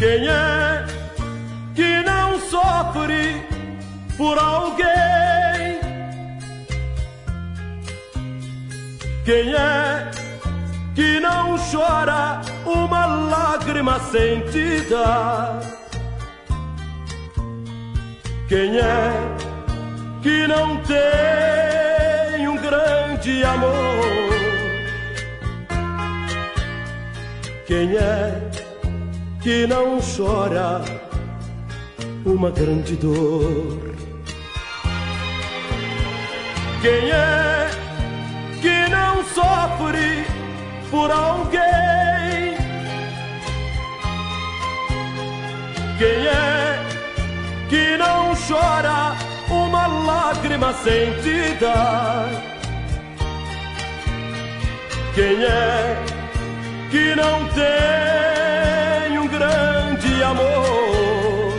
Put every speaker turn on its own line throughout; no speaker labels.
Quem é que não sofre por alguém? Quem é que não chora uma lágrima sentida? Quem é que não tem um grande amor? Quem é que não chora uma grande dor? Quem é que não sofre por alguém? Quem é que não chora uma lágrima sentida? Quem é que não tem um grande amor?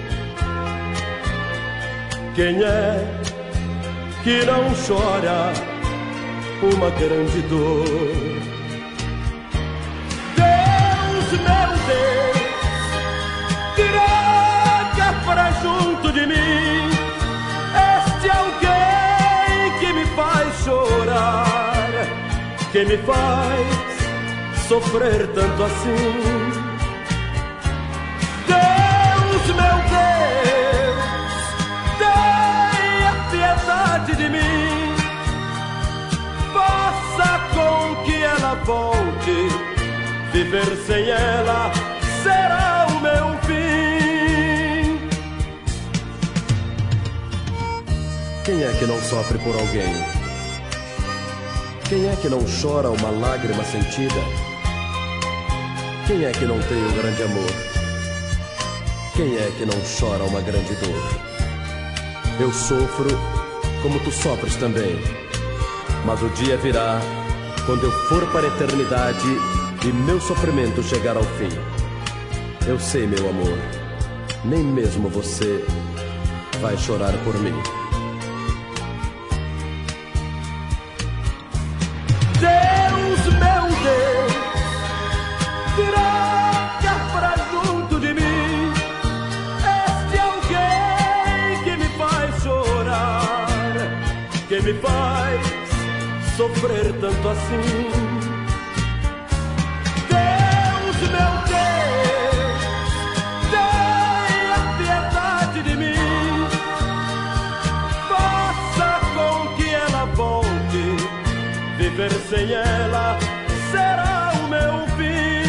Quem é que não chora uma grande dor? Deus, meu Deus, traga pra junto de mim este alguém que me faz chorar, que me faz sofrer tanto assim. Deus, meu Deus, tenha piedade de mim, faça com que ela volte, viver sem ela será o meu fim.
Quem é que não sofre por alguém? Quem é que não chora uma lágrima sentida? Quem é que não tem um grande amor? Quem é que não chora uma grande dor? Eu sofro como tu sofres também, mas o dia virá quando eu for para a eternidade e meu sofrimento chegar ao fim. Eu sei, meu amor, nem mesmo você vai chorar por mim.
Deus, meu Deus, traga pra junto de mim este alguém que me faz chorar, que me faz sofrer tanto assim. Deus, meu Deus, tenha piedade de mim, faça com que ela volte, viver sem ela será o meu fim.